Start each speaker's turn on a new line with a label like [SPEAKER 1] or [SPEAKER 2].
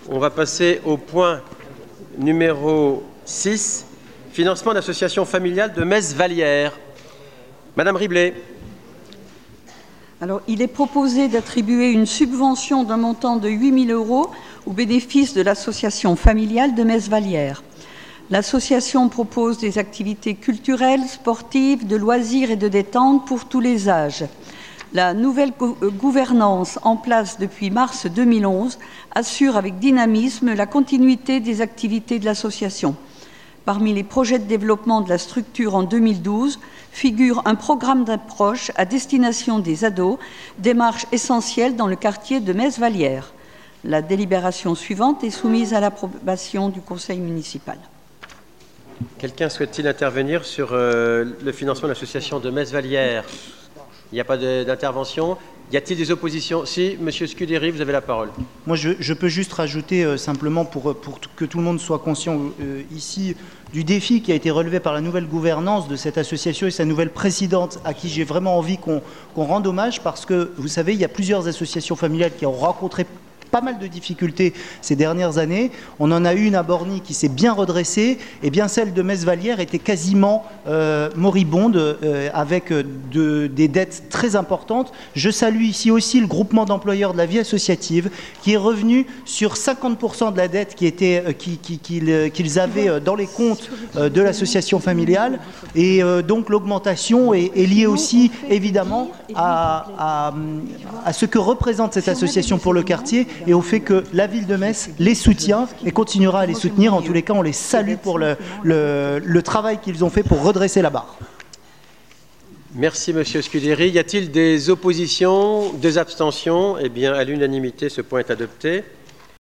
[SPEAKER 1] On va passer au point numéro 6, financement d'associations familiales de Metz-Vallières. Madame Riblet.
[SPEAKER 2] Alors, il est proposé d'attribuer une subvention d'un montant de 8 000 € au bénéfice de l'association familiale de Metz-Vallières. L'association propose des activités culturelles, sportives, de loisirs et de détente pour tous les âges. La nouvelle gouvernance en place depuis mars 2011 assure avec dynamisme la continuité des activités de l'association. Parmi les projets de développement de la structure en 2012 figure un programme d'approche à destination des ados, démarche essentielle dans le quartier de Metz-Vallières. La délibération suivante est soumise à l'approbation du conseil municipal.
[SPEAKER 1] Quelqu'un souhaite-t-il intervenir sur le financement de l'association de Metz-Vallières? Il n'y a pas d'intervention. Y a-t-il des oppositions? Si, Monsieur Scudéry, vous avez la parole.
[SPEAKER 3] Moi, je peux juste rajouter simplement pour que tout le monde soit conscient ici du défi qui a été relevé par la nouvelle gouvernance de cette association et sa nouvelle présidente, à qui j'ai vraiment envie qu'on rende hommage, parce que, vous savez, il y a plusieurs associations familiales qui ont rencontré pas mal de difficultés ces dernières années. On en a eu une à Borny qui s'est bien redressée, et bien celle de Metz-Vallières était quasiment moribonde, avec des dettes très importantes. Je salue ici aussi le groupement d'employeurs de la vie associative qui est revenu sur 50% de la dette qu'ils avaient dans les comptes de l'association familiale, et donc l'augmentation est liée aussi évidemment à ce que représente cette association pour le quartier, et au fait que la ville de Metz les soutient et continuera à les soutenir. En tous les cas, on les salue pour le travail qu'ils ont fait pour redresser la barre.
[SPEAKER 1] Merci, Monsieur Scudéry. Y a-t-il des oppositions, des abstentions? Eh bien, à l'unanimité, ce point est adopté.